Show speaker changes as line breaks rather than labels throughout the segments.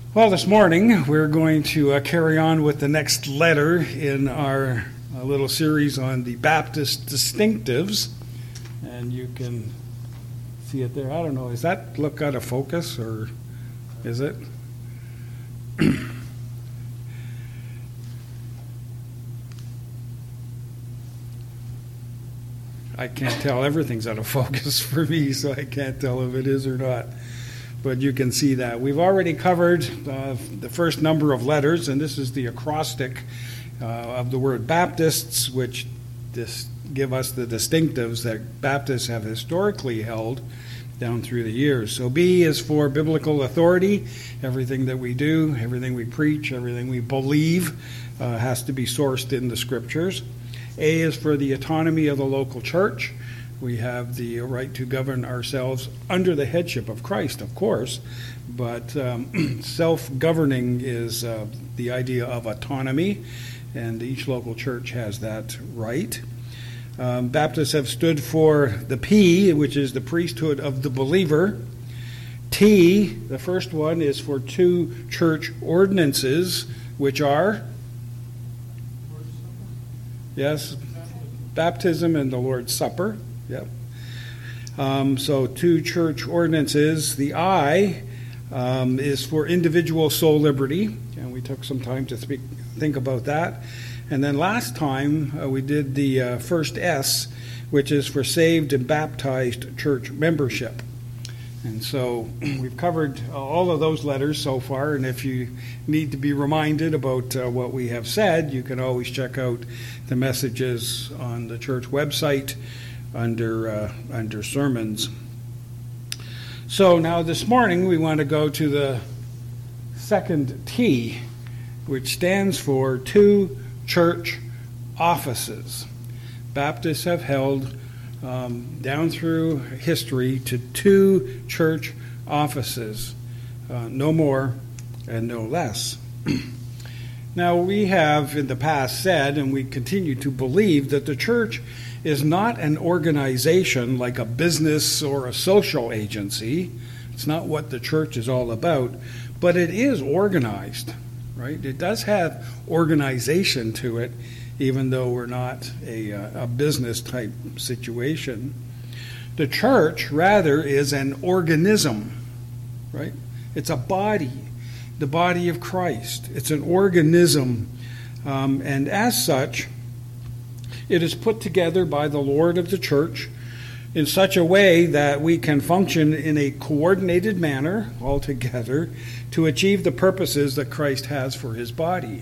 Well, this morning we're going to carry on with the next letter in our little series on the Baptist distinctives. And you can see it there. I don't know, is that look out of focus or is it? I can't tell. Everything's out of focus for me, so I can't tell if it is or not. But you can see that. We've already covered the first number of letters, and this is the acrostic of the word Baptists, which give us the distinctives that Baptists have historically held down through the years. So B is for biblical authority. Everything that we do, everything we preach, everything we believe has to be sourced in the Scriptures. A is for the autonomy of the local church. We have the right to govern ourselves under the headship of Christ, of course, but self-governing is the idea of autonomy, and each local church has that right. Baptists have stood for the P, which is the priesthood of the believer. T, the first one, is for two church ordinances, which are, yes, baptism and the Lord's Supper. Yep. So two church ordinances. The I is for individual soul liberty, and we took some time to think about that. And then last time we did the first S, which is for saved and baptized church membership. And so we've covered all of those letters so far, and if you need to be reminded about what we have said, you can always check out the messages on the church website under sermons. So now this morning we want to go to the second T, which stands for two church offices. Baptists have held down through history to two church offices, no more and no less. Now, we have in the past said, and we continue to believe, that the church is not an organization like a business or a social agency. It's not what the church is all about, but it is organized, right? It does have organization to it, even though we're not a business type situation. The church, rather, is an organism, right? It's a body, the body of Christ. It's an organism, and as such, it is put together by the Lord of the church in such a way that we can function in a coordinated manner all together to achieve the purposes that Christ has for his body.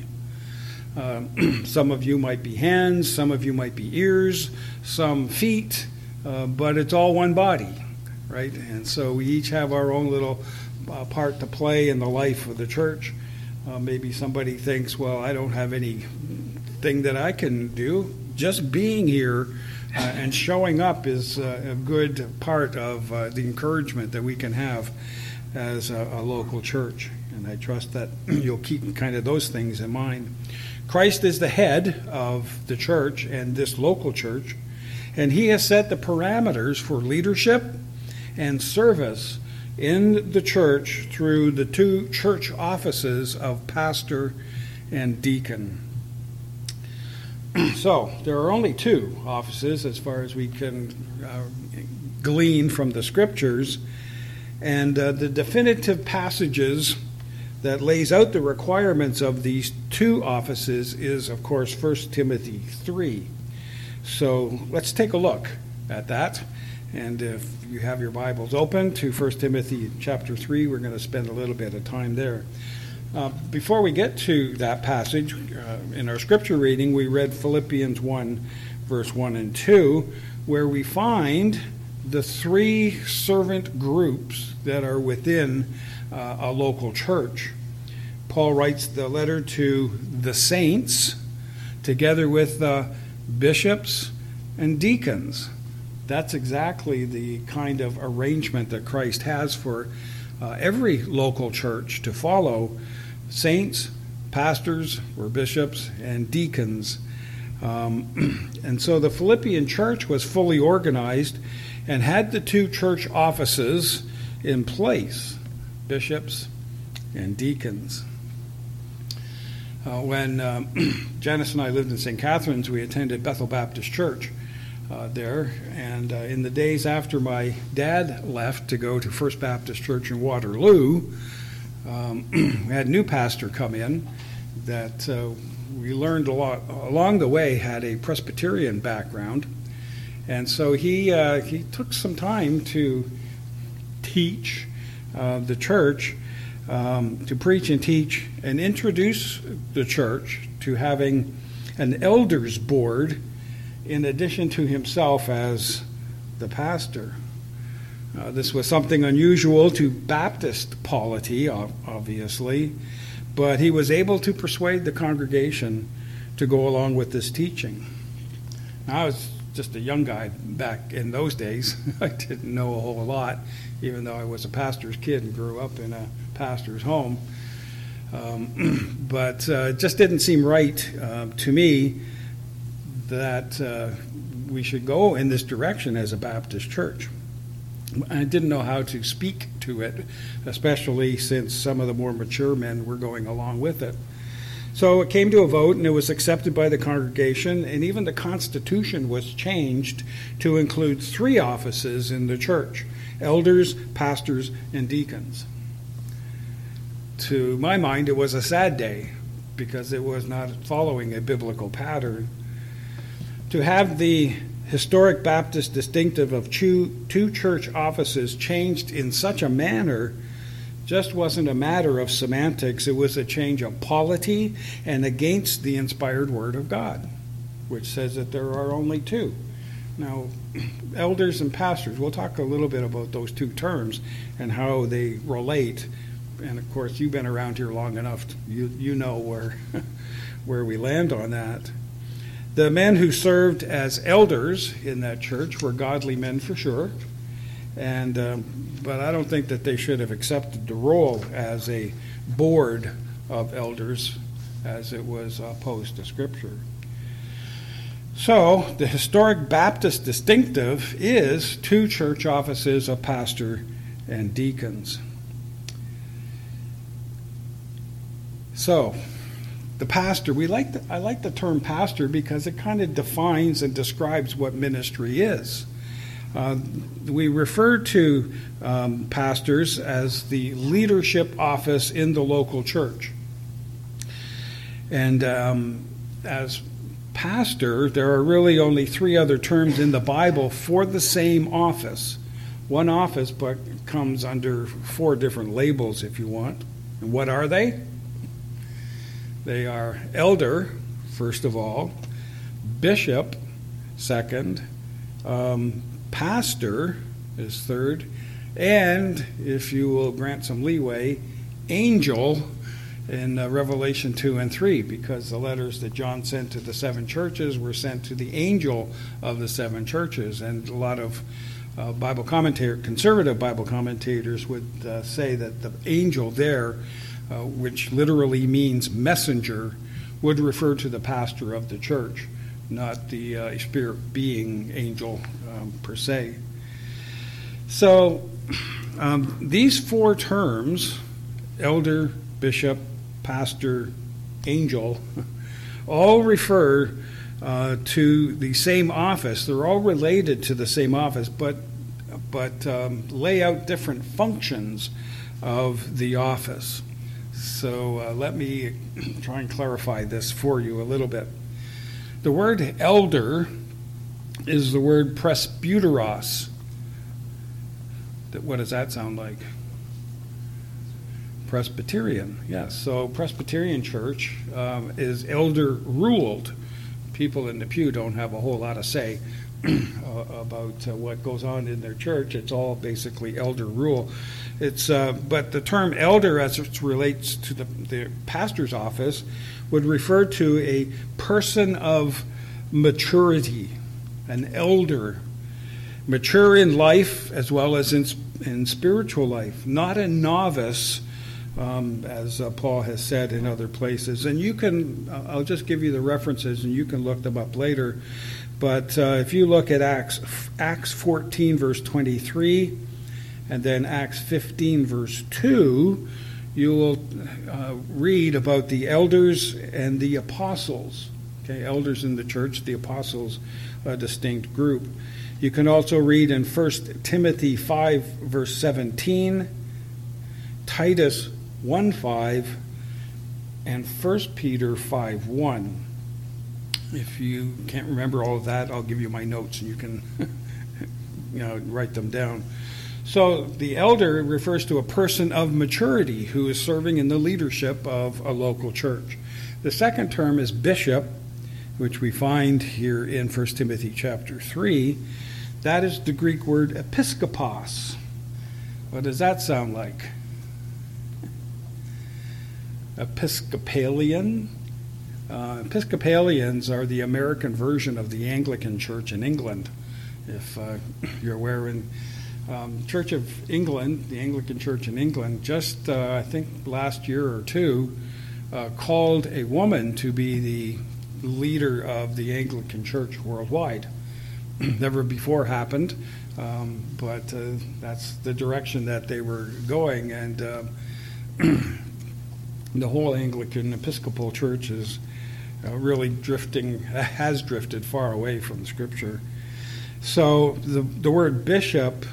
Some of you might be hands, some of you might be ears, some feet, but it's all one body, right? And so we each have our own little part to play in the life of the church. Maybe somebody thinks, well, I don't have anything that I can do. Just being here and showing up is a good part of the encouragement that we can have as a local church. And I trust that you'll keep kind of those things in mind. Christ is the head of the church and this local church, and he has set the parameters for leadership and service in the church through the two church offices of pastor and deacon. So there are only two offices as far as we can glean from the scriptures, and the definitive passages that lays out the requirements of these two offices is, of course, 1 Timothy 3. So let's take a look at that. And if you have your Bibles open to 1 Timothy chapter 3, we're going to spend a little bit of time there. Before we get to that passage, in our scripture reading, we read Philippians 1, verse 1 and 2, where we find the three servant groups that are within a local church. Paul writes the letter to the saints together with bishops and deacons. That's exactly the kind of arrangement that Christ has for every local church to follow: saints, pastors or bishops, and deacons. And so the Philippian church was fully organized and had the two church offices in place: bishops and deacons. When Janice and I lived in St. Catharines, we attended Bethel Baptist Church there. And in the days after my dad left to go to First Baptist Church in Waterloo, we had a new pastor come in that we learned a lot along the way had a Presbyterian background. And so he took some time to teach the church, to preach and teach and introduce the church to having an elders board in addition to himself as the pastor. This was something unusual to Baptist polity, obviously, but he was able to persuade the congregation to go along with this teaching. Now, I was just a young guy back in those days. I didn't know a whole lot, even though I was a pastor's kid and grew up in a pastor's home. But it just didn't seem right to me that we should go in this direction as a Baptist church. I didn't know how to speak to it, especially since some of the more mature men were going along with it. So it came to a vote, and it was accepted by the congregation, and even the Constitution was changed to include 3 offices in the church: elders, pastors, and deacons. To my mind, it was a sad day, because it was not following a biblical pattern. To have the historic Baptist distinctive of 2 church offices changed in such a manner just wasn't a matter of semantics. It was a change of polity and against the inspired Word of God, which says that there are only 2. Now, elders and pastors, we'll talk a little bit about those 2 terms and how they relate. And, of course, you've been around here long enough, you know where we land on that. The men who served as elders in that church were godly men for sure, but I don't think that they should have accepted the role as a board of elders as it was opposed to Scripture. So the historic Baptist distinctive is 2 church offices of pastor and deacons. So the pastor, I like the term pastor because it kind of defines and describes what ministry is. We refer to pastors as the leadership office in the local church. And as pastor, there are really only 3 other terms in the Bible for the same office. One office, but comes under 4 different labels if you want. And what are they? They are elder, first of all, bishop, second, pastor is third, and, if you will grant some leeway, angel in Revelation 2 and 3, because the letters that John sent to the 7 churches were sent to the angel of the 7 churches. And a lot of conservative Bible commentators would say that the angel there, which literally means messenger, would refer to the pastor of the church, not the spirit being angel per se. So these 4 terms, elder, bishop, pastor, angel, all refer to the same office. They're all related to the same office, but lay out different functions of the office. So let me try and clarify this for you a little bit. The word elder is the word presbyteros. What does that sound like? Presbyterian, yes. So Presbyterian church is elder ruled. People in the pew don't have a whole lot of say about what goes on in their church. It's all basically elder rule. But the term elder, as it relates to the pastor's office, would refer to a person of maturity, an elder, mature in life as well as in spiritual life, not a novice, as Paul has said in other places. And you can, I'll just give you the references and you can look them up later. But if you look at Acts 14, verse 23, and then Acts 15, verse 2, you will read about the elders and the apostles. Okay, elders in the church, the apostles, a distinct group. You can also read in 1 Timothy 5, verse 17, Titus 1:5, and 1 Peter 5:1. If you can't remember all of that, I'll give you my notes and you can write them down. So the elder refers to a person of maturity who is serving in the leadership of a local church. The second term is bishop, which we find here in 1 Timothy chapter 3. That is the Greek word episkopos. What does that sound like? Episcopalian? Episcopalians are the American version of the Anglican Church in England. If you're aware, in Church of England, the Anglican Church in England, just I think last year or two, called a woman to be the leader of the Anglican Church worldwide. Never before happened, but that's the direction that they were going, and the whole Anglican Episcopal Church is really has drifted far away from Scripture. So the word bishop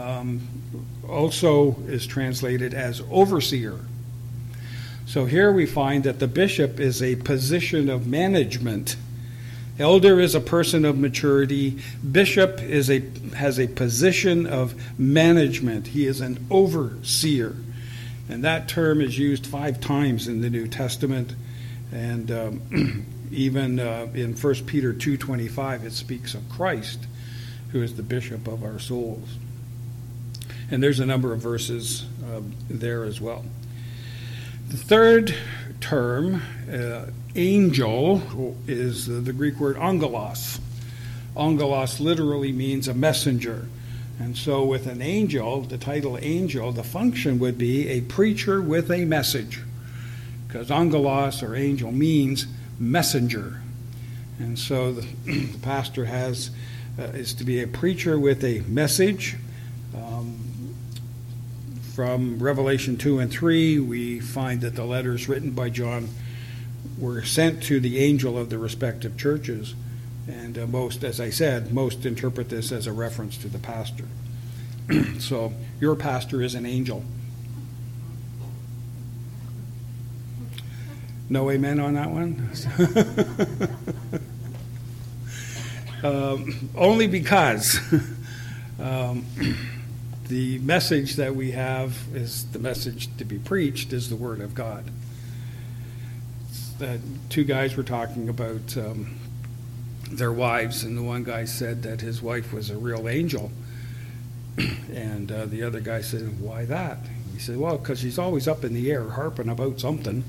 also is translated as overseer. So here we find that the bishop is a position of management. Elder is a person of maturity. Bishop has a position of management. He is an overseer. And that term is used 5 times in the New Testament. And even in 1 Peter 2:25, it speaks of Christ, who is the bishop of our souls. And there's a number of verses there as well. The third term, angel, is the Greek word angelos. Angelos literally means a messenger. And so with an angel, the title angel, the function would be a preacher with a message. Because angelos, or angel, means messenger. And so the pastor is to be a preacher with a message. From Revelation 2 and 3, we find that the letters written by John were sent to the angel of the respective churches. And most interpret this as a reference to the pastor. So your pastor is an angel. No amen on that one? Only because the message that we have is the message to be preached is the Word of God. Two guys were talking about their wives, and the one guy said that his wife was a real angel. And the other guy said, "Why that?" He said, "Well, because she's always up in the air harping about something."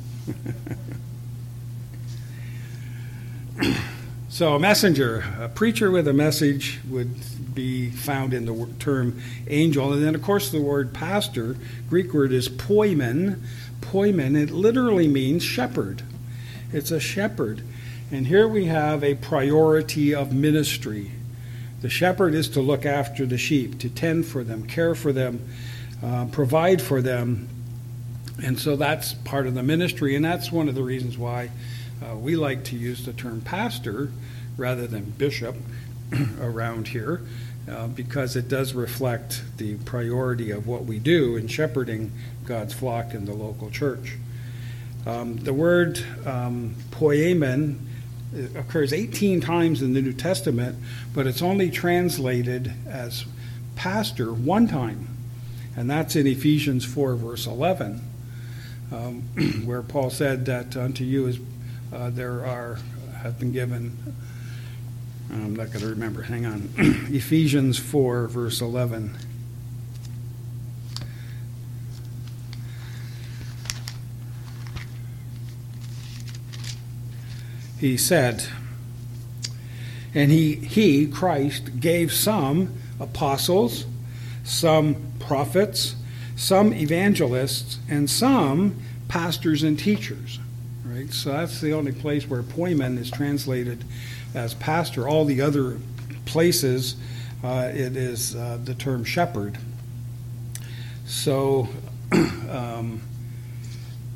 So a messenger, a preacher with a message, would be found in the term angel. And then, of course, the word pastor, Greek word is poimen. Poimen, it literally means shepherd. It's a shepherd. And here we have a priority of ministry. The shepherd is to look after the sheep, to tend for them, care for them, provide for them. And so that's part of the ministry, and that's one of the reasons why we like to use the term pastor rather than bishop around here, because it does reflect the priority of what we do in shepherding God's flock in the local church. The word poimen occurs 18 times in the New Testament, but it's only translated as pastor 1 time, and that's in Ephesians 4, verse 11, where Paul said that unto you have been given, I'm not going to remember, hang on, Ephesians 4, verse 11. He said, and he, Christ, gave some apostles, some prophets, some evangelists, and some pastors and teachers. Right? So that's the only place where poimen is translated as pastor. All the other places, it is the term shepherd. So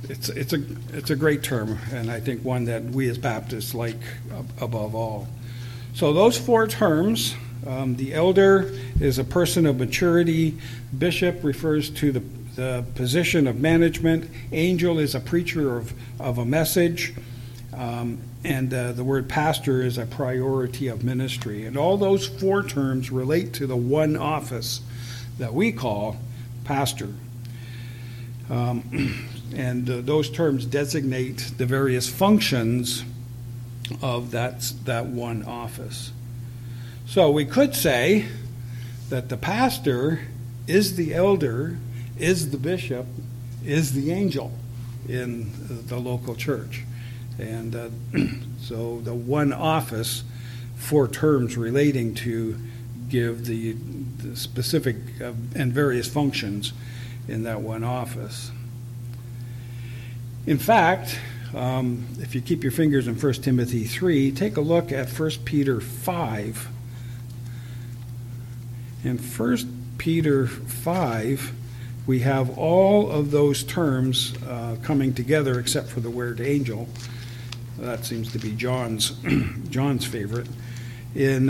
it's a great term, and I think one that we as Baptists like above all. So those four terms, the elder is a person of maturity, bishop refers to the position of management, angel is a preacher of a message, and the word pastor is a priority of ministry. And all those four terms relate to the one office that we call pastor. And those terms designate the various functions of that one office. So we could say that the pastor is the elder, is the bishop, is the angel in the local church. And so the one office, four terms relating to give the specific and various functions in that one office. In fact, if you keep your fingers in 1 Timothy 3, take a look at 1 Peter 5. In 1 Peter 5, we have all of those terms coming together except for the word angel. That seems to be John's favorite. In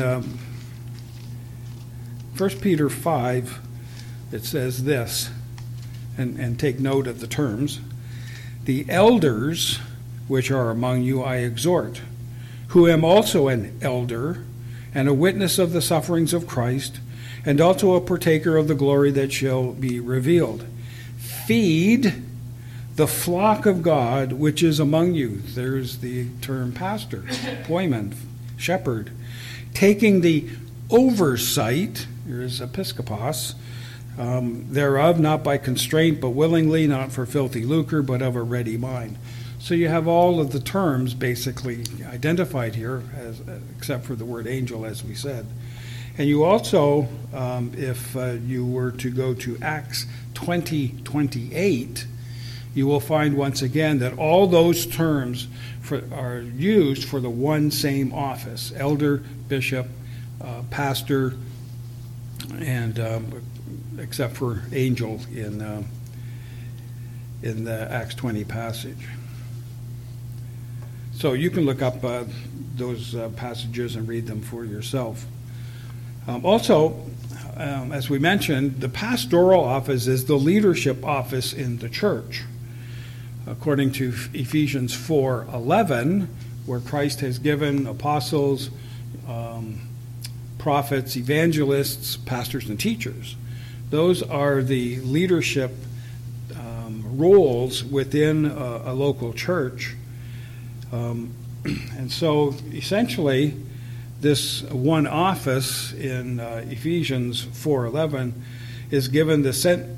1 Peter 5, it says this, and take note of the terms. The elders which are among you I exhort, who am also an elder and a witness of the sufferings of Christ, and also a partaker of the glory that shall be revealed. Feed the flock of God which is among you. There's the term pastor, poimen, shepherd. Taking the oversight, here's episkopos, thereof, not by constraint, but willingly, not for filthy lucre, but of a ready mind. So you have all of the terms basically identified here, except for the word angel, as we said. And you also, if you were to go to Acts 20:28, you will find once again that all those terms are used for the one same office: elder, bishop, pastor, and except for angel in the Acts 20 passage. So you can look up those passages and read them for yourself. Also, as we mentioned, the pastoral office is the leadership office in the church. According to Ephesians 4:11, where Christ has given apostles, prophets, evangelists, pastors, and teachers. Those are the leadership roles within a local church. And so essentially, this one office in Ephesians 4:11 is given the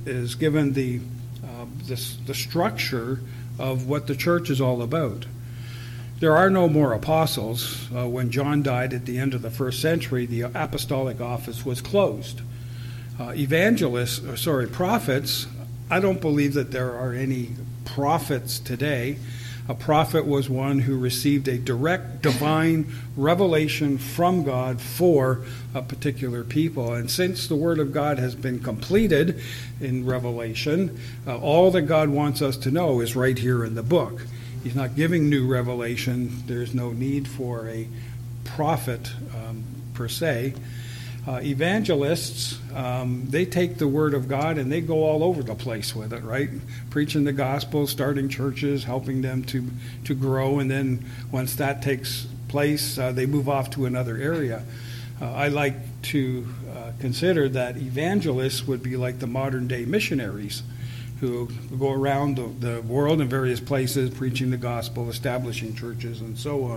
structure of what the church is all about. There are no more apostles. When John died at the end of the first century, the apostolic office was closed. Prophets, I don't believe that there are any prophets today. A prophet was one who received a direct divine revelation from God for a particular people. And since the Word of God has been completed in Revelation, all that God wants us to know is right here in the book. He's not giving new revelation. There's no need for a prophet per se. Evangelists, they take the Word of God and they go all over the place with it, right? Preaching the gospel, starting churches, helping them to grow, and then once that takes place, they move off to another area. I like to consider that evangelists would be like the modern-day missionaries who go around the world in various places, preaching the gospel, establishing churches, and so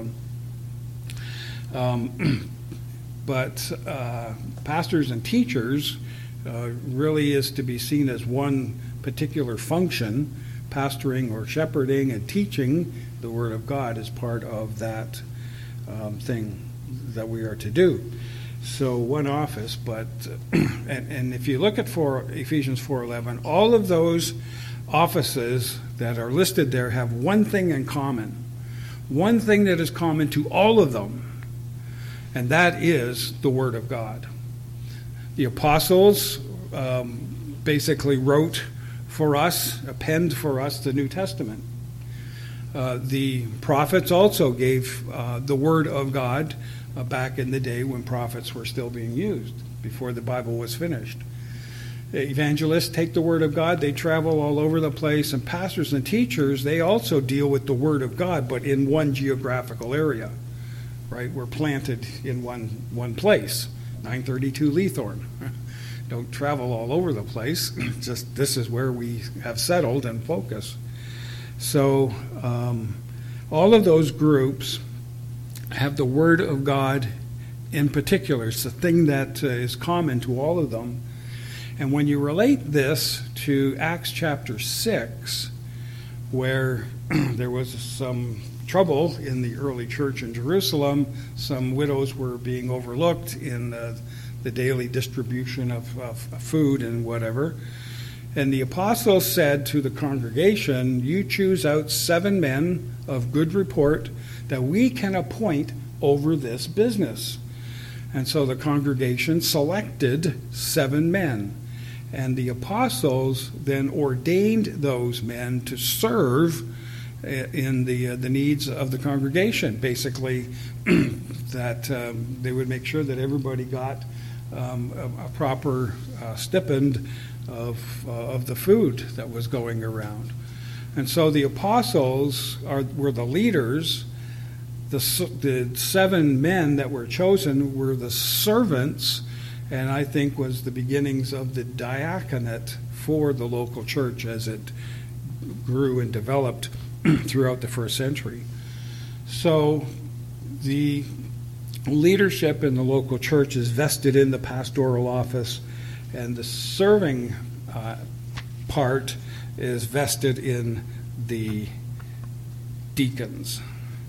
on. But pastors and teachers really is to be seen as one particular function. Pastoring or shepherding and teaching the Word of God is part of that thing that we are to do. So one office, but and if you look at Ephesians 4:11, all of those offices that are listed there have one thing in common. One thing that is common to all of them. And that is the Word of God. The apostles basically wrote for us, penned for us the New Testament. The prophets also gave the Word of God back in the day when prophets were still being used, before the Bible was finished. Evangelists take the Word of God, they travel all over the place, and pastors and teachers, they also deal with the Word of God, but in one geographical area, right? We're planted in one place, 932 Leathorn. Don't travel all over the place, just this is where we have settled and focus. So all of those groups have the Word of God in particular. It's the thing that is common to all of them. And when you relate this to Acts chapter 6, where there was some trouble in the early church in Jerusalem, some widows were being overlooked in the daily distribution of food and whatever. And the apostles said to the congregation, "You choose out 7 men of good report that we can appoint over this business." And so the congregation selected 7 men. And the apostles then ordained those men to serve in the needs of the congregation. Basically, that they would make sure that everybody got a proper stipend of the food that was going around. And so the apostles were the leaders. The 7 men that were chosen were the servants, and I think was the beginnings of the diaconate for the local church as it grew and developed throughout the first century. So the leadership in the local church is vested in the pastoral office, and the serving part is vested in the deacons.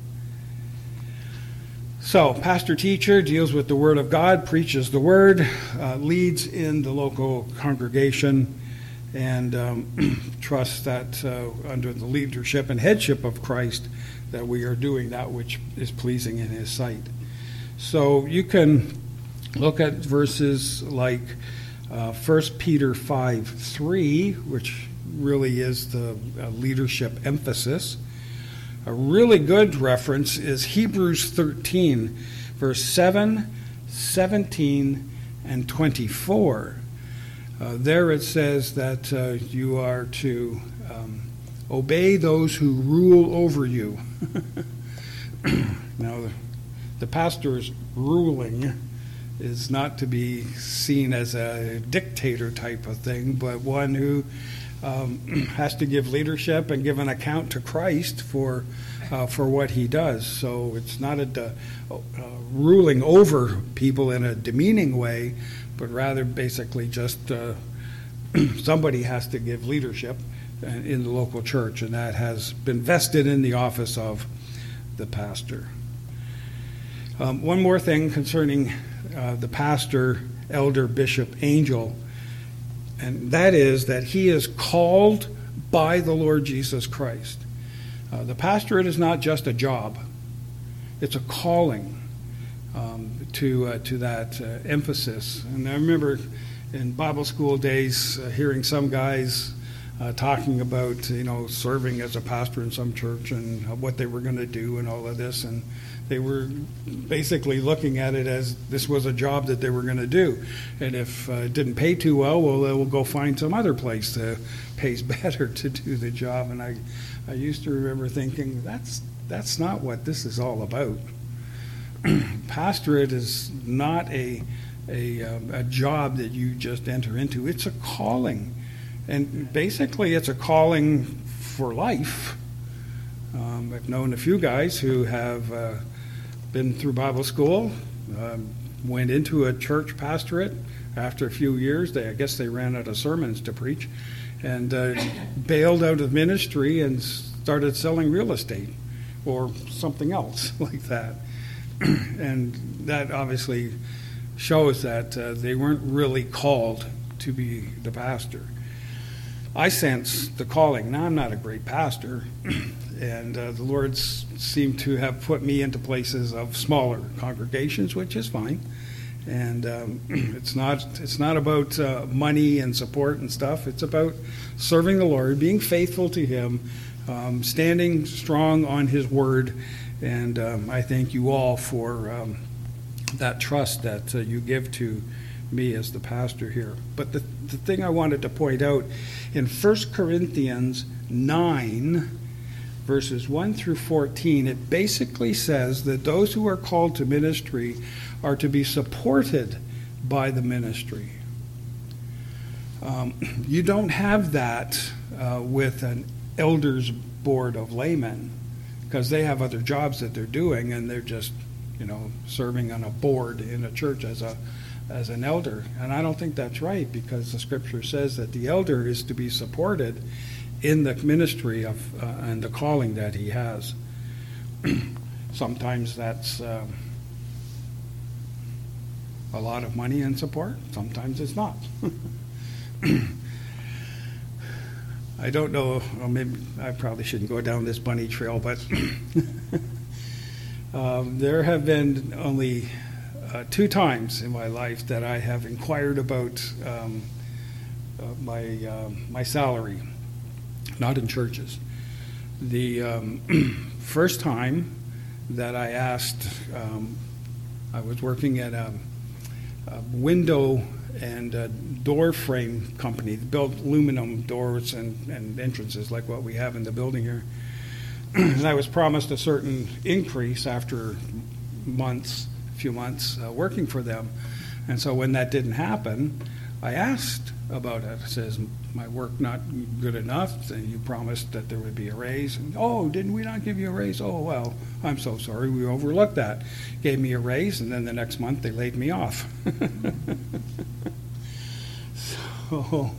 So, pastor-teacher deals with the Word of God, preaches the Word, leads in the local congregation, and trusts that under the leadership and headship of Christ that we are doing that which is pleasing in His sight. So you can look at verses like 1 Peter 5:3, which really is the leadership emphasis. A really good reference is Hebrews 13, verse 7, 17, and 24. There it says that you are to obey those who rule over you. Now, the pastor's ruling is not to be seen as a dictator type of thing, but one who has to give leadership and give an account to Christ for what he does. So it's not a ruling over people in a demeaning way, but rather basically just somebody has to give leadership in the local church, and that has been vested in the office of the pastor. One more thing concerning the pastor, elder, bishop, angel, and that is that he is called by the Lord Jesus Christ. The pastorate is not just a job. It's a calling to that emphasis. And I remember in Bible school days hearing some guys talking about, serving as a pastor in some church and what they were going to do and all of this. And they were basically looking at it as this was a job that they were going to do. And if it didn't pay too well, they will go find some other place that pays better to do the job. And I used to remember thinking, that's not what this is all about. Pastorate is not a job that you just enter into. It's a calling. And basically it's a calling for life. I've known a few guys who have been through Bible school, went into a church pastorate. After a few years, I guess they ran out of sermons to preach, and bailed out of ministry and started selling real estate or something else like that. And that obviously shows that they weren't really called to be the pastor. I sense the calling. Now, I'm not a great pastor, and the Lord seemed to have put me into places of smaller congregations, which is fine. And it's not about money and support and stuff. It's about serving the Lord, being faithful to Him, standing strong on His word. And I thank you all for that trust that you give to me as the pastor here. But the thing I wanted to point out, in 1 Corinthians 9, verses 1 through 14, it basically says that those who are called to ministry are to be supported by the ministry. You don't have that with an elders board of laymen, because they have other jobs that they're doing, and they're just, serving on a board in a church as an elder. And I don't think that's right, because the scripture says that the elder is to be supported in the ministry of and the calling that he has. Sometimes that's a lot of money and support. Sometimes it's not. I don't know. Well, maybe I probably shouldn't go down this bunny trail, but there have been only 2 times in my life that I have inquired about my salary, not in churches. The first time that I asked, I was working at a window and door frame company that built aluminum doors and entrances like what we have in the building here. And I was promised a certain increase after a few months working for them. And so when that didn't happen, I asked about it. It says, my work not good enough, and you promised that there would be a raise. And, didn't we not give you a raise? Oh, well, I'm so sorry, we overlooked that. Gave me a raise, and then the next month they laid me off. So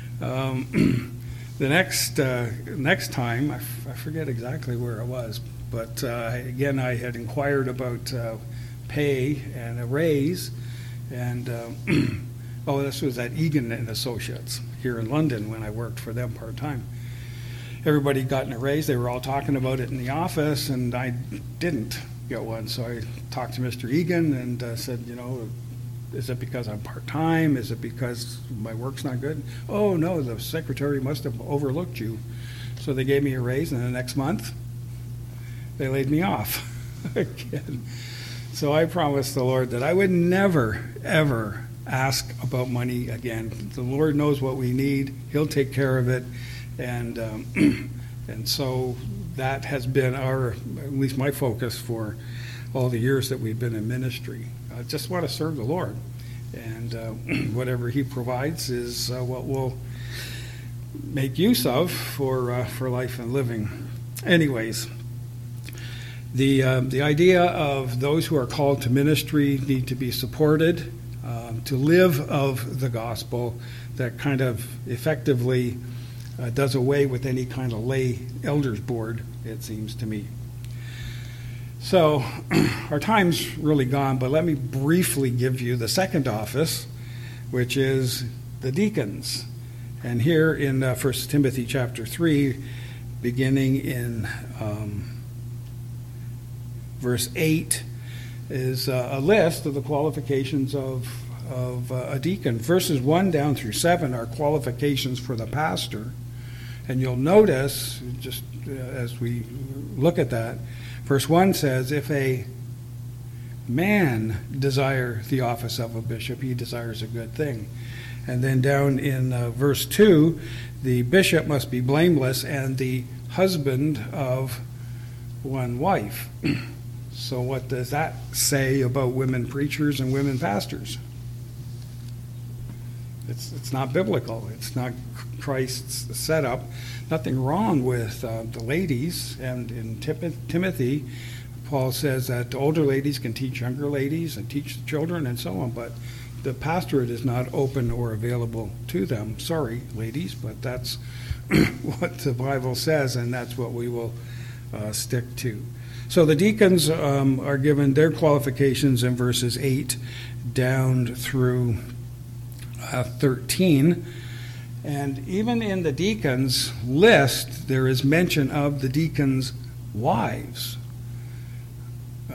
the next time, I forget exactly where it was, but again, I had inquired about pay and a raise, and this was at Egan and Associates here in London when I worked for them part-time. Everybody got a raise. They were all talking about it in the office, and I didn't get one. So I talked to Mr. Egan and said, is it because I'm part-time? Is it because my work's not good? Oh, no, the secretary must have overlooked you. So they gave me a raise, and the next month, they laid me off again. So I promised the Lord that I would never, ever ask about money again. The Lord knows what we need. He'll take care of it. And so that has been at least my focus for all the years that we've been in ministry. I just want to serve the Lord. And whatever He provides is what we'll make use of for life and living. Anyways, the idea of those who are called to ministry need to be supported, to live of the gospel that kind of effectively does away with any kind of lay elders board, it seems to me. So our time's really gone, but let me briefly give you the second office, which is the deacons. And here in 1 Timothy chapter 3, beginning in verse 8, is a list of the qualifications of a deacon. Verses 1 down through 7 are qualifications for the pastor. And you'll notice, just as we look at that, verse 1 says, if a man desire the office of a bishop, he desires a good thing. And then down in verse 2, the bishop must be blameless and the husband of one wife. So what does that say about women preachers and women pastors? It's not biblical. It's not Christ's setup. Nothing wrong with the ladies. And in Timothy, Paul says that older ladies can teach younger ladies and teach the children and so on, but the pastorate is not open or available to them. Sorry, ladies, but that's what the Bible says, and that's what we will stick to. So the deacons are given their qualifications in verses 8 down through 13. And even in the deacons list, there is mention of the deacons' wives.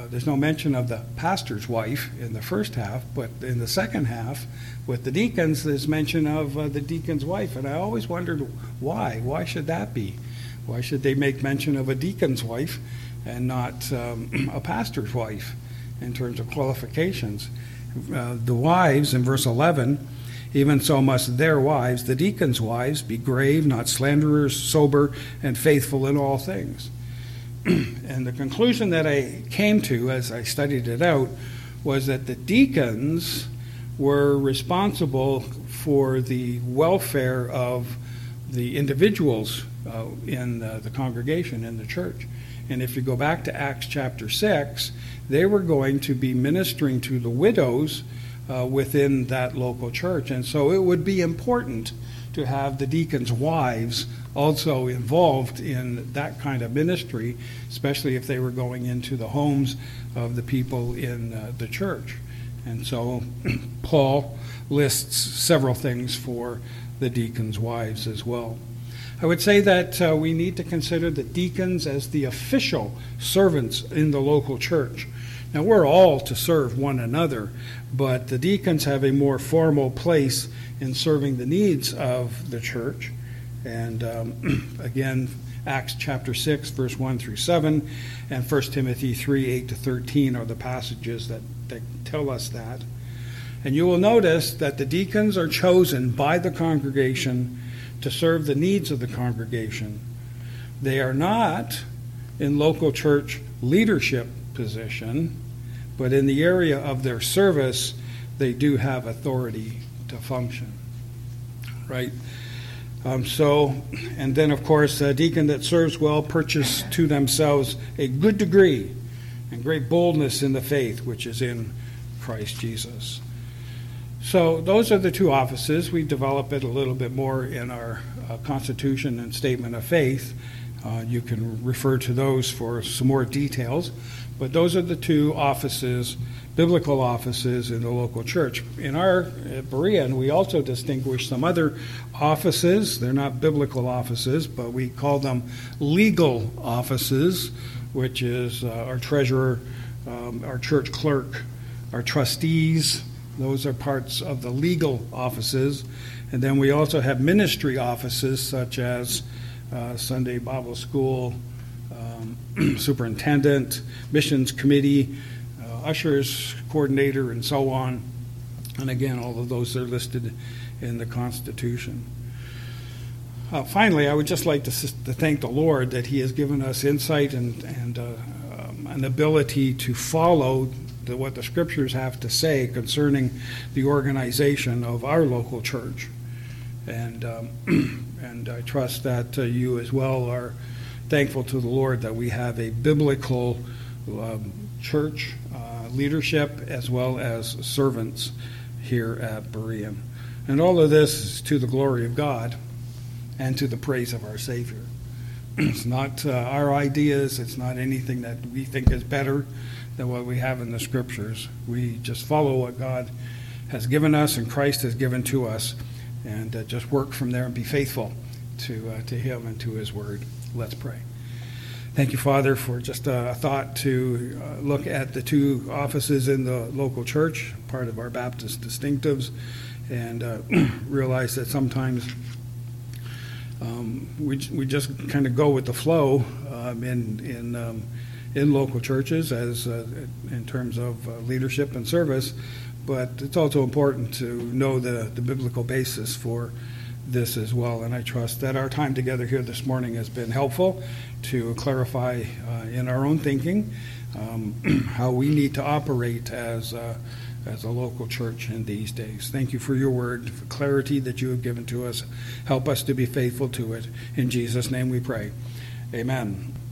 there's no mention of the pastor's wife in the first half, but in the second half, with the deacons, there's mention of the deacon's wife. And I always wondered why. Why should that be? Why should they make mention of a deacon's wife and not a pastor's wife in terms of qualifications? The wives, in verse 11, even so must their wives, the deacons' wives, be grave, not slanderers, sober, and faithful in all things. And the conclusion that I came to as I studied it out was that the deacons were responsible for the welfare of the individuals in the congregation, in the church. And if you go back to Acts chapter 6, they were going to be ministering to the widows within that local church. And so it would be important to have the deacons' wives also involved in that kind of ministry, especially if they were going into the homes of the people in the church. And so Paul lists several things for the deacons' wives as well. I would say that we need to consider the deacons as the official servants in the local church. Now, we're all to serve one another, but the deacons have a more formal place in serving the needs of the church. And again, Acts chapter 6, verse 1 through 7, and 1 Timothy 3, 8 to 13 are the passages that tell us that. And you will notice that the deacons are chosen by the congregation to serve the needs of the congregation. They are not in local church leadership position, but in the area of their service, they do have authority to function. Right? And then, of course, a deacon that serves well purchase to themselves a good degree and great boldness in the faith which is in Christ Jesus. So those are the two offices. We develop it a little bit more in our Constitution and Statement of Faith. You can refer to those for some more details. But those are the two offices, biblical offices in the local church. In our Berean, we also distinguish some other offices. They're not biblical offices, but we call them legal offices, which is our treasurer, our church clerk, our trustees. Those are parts of the legal offices. And then we also have ministry offices such as Sunday Bible School, superintendent, missions committee, ushers coordinator, and so on. And again, all of those are listed in the Constitution. Finally, I would just like to thank the Lord that He has given us insight and an ability to follow what the Scriptures have to say concerning the organization of our local church. And I trust that you as well are thankful to the Lord that we have a biblical church leadership as well as servants here at Berean. And all of this is to the glory of God and to the praise of our Savior. It's not our ideas. It's not anything that we think is better than what we have in the Scriptures. We just follow what God has given us and Christ has given to us, and just work from there and be faithful to Him and to His Word. Let's pray. Thank you, Father, for just a thought to look at the two offices in the local church, part of our Baptist distinctives, and realize that sometimes we just kind of go with the flow in local churches as in terms of leadership and service, but it's also important to know the biblical basis for this as well. And I trust that our time together here this morning has been helpful to clarify in our own thinking how we need to operate as a local church in these days. Thank you for your word, for clarity that you have given to us. Help us to be faithful to it. In Jesus' name we pray. Amen.